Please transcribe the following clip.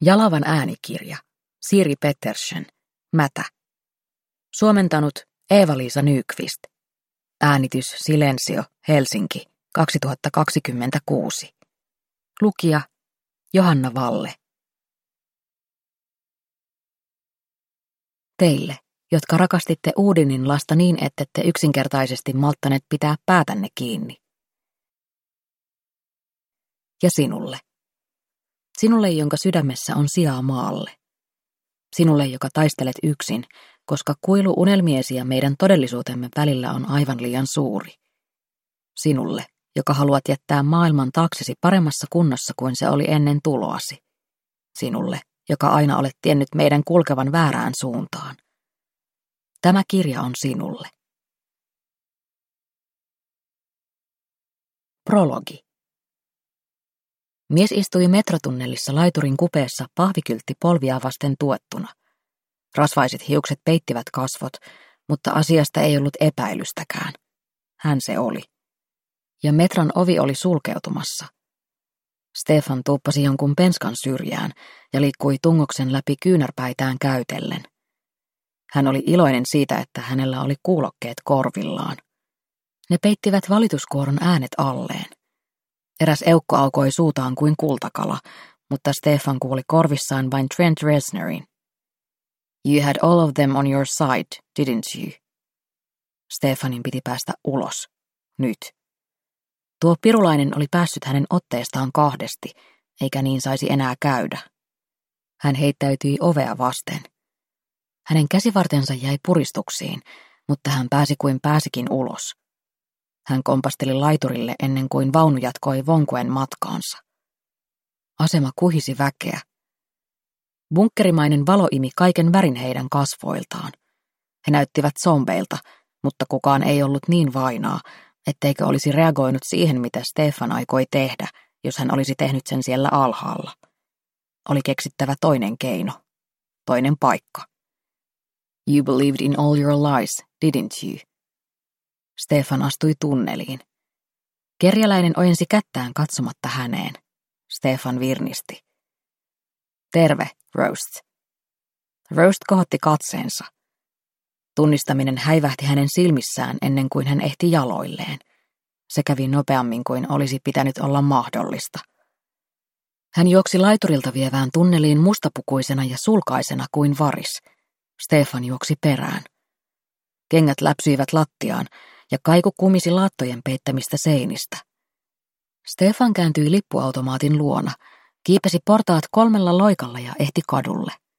Jalavan äänikirja. Siri Pettersen. Mätä. Suomentanut Eeva-Liisa Nyqvist. Äänitys Silensio, Helsinki, 2026. Lukija Johanna Valle. Teille, jotka rakastitte Oodinin lasta niin, ettette yksinkertaisesti malttaneet pitää päätänne kiinni. Ja sinulle. Sinulle, jonka sydämessä on sijaa maalle. Sinulle, joka taistelet yksin, koska kuilu unelmiesi ja meidän todellisuutemme välillä on aivan liian suuri. Sinulle, joka haluat jättää maailman taaksesi paremmassa kunnossa kuin se oli ennen tuloasi. Sinulle, joka aina olet tiennyt meidän kulkevan väärään suuntaan. Tämä kirja on sinulle. Prologi. Mies istui metrotunnelissa laiturin kupeessa pahvikyltti polvia vasten tuettuna. Rasvaiset hiukset peittivät kasvot, mutta asiasta ei ollut epäilystäkään. Hän se oli. Ja metron ovi oli sulkeutumassa. Stefan tuuppasi jonkun penskan syrjään ja liikkui tungoksen läpi kyynärpäitään käytellen. Hän oli iloinen siitä, että hänellä oli kuulokkeet korvillaan. Ne peittivät valituskuoron äänet alleen. Eräs eukko aukoi suutaan kuin kultakala, mutta Stefan kuuli korvissaan vain Trent Reznorin. You had all of them on your side, didn't you? Stefanin piti päästä ulos. Nyt. Tuo pirulainen oli päässyt hänen otteestaan kahdesti, eikä niin saisi enää käydä. Hän heittäytyi ovea vasten. Hänen käsivartensa jäi puristuksiin, mutta hän pääsi kuin pääsikin ulos. Hän kompasteli laiturille ennen kuin vaunu jatkoi vonkuen matkaansa. Asema kuhisi väkeä. Bunkkerimainen valo imi kaiken värin heidän kasvoiltaan. He näyttivät zombeilta, mutta kukaan ei ollut niin vainaa, etteikö olisi reagoinut siihen, mitä Stefan aikoi tehdä, jos hän olisi tehnyt sen siellä alhaalla. Oli keksittävä toinen keino, toinen paikka. You believed in all your lies, didn't you? Stefan astui tunneliin. Kerjäläinen ojensi kättään katsomatta häneen. Stefan virnisti. Terve, Roast. Roast kohotti katseensa. Tunnistaminen häivähti hänen silmissään ennen kuin hän ehti jaloilleen. Se kävi nopeammin kuin olisi pitänyt olla mahdollista. Hän juoksi laiturilta vievään tunneliin mustapukuisena ja sulkaisena kuin varis. Stefan juoksi perään. Kengät läpsyivät lattiaan ja kaiku kumisi laattojen peittämistä seinistä. Stefan kääntyi lippuautomaatin luona, kiipesi portaat 3 loikalla ja ehti kadulle.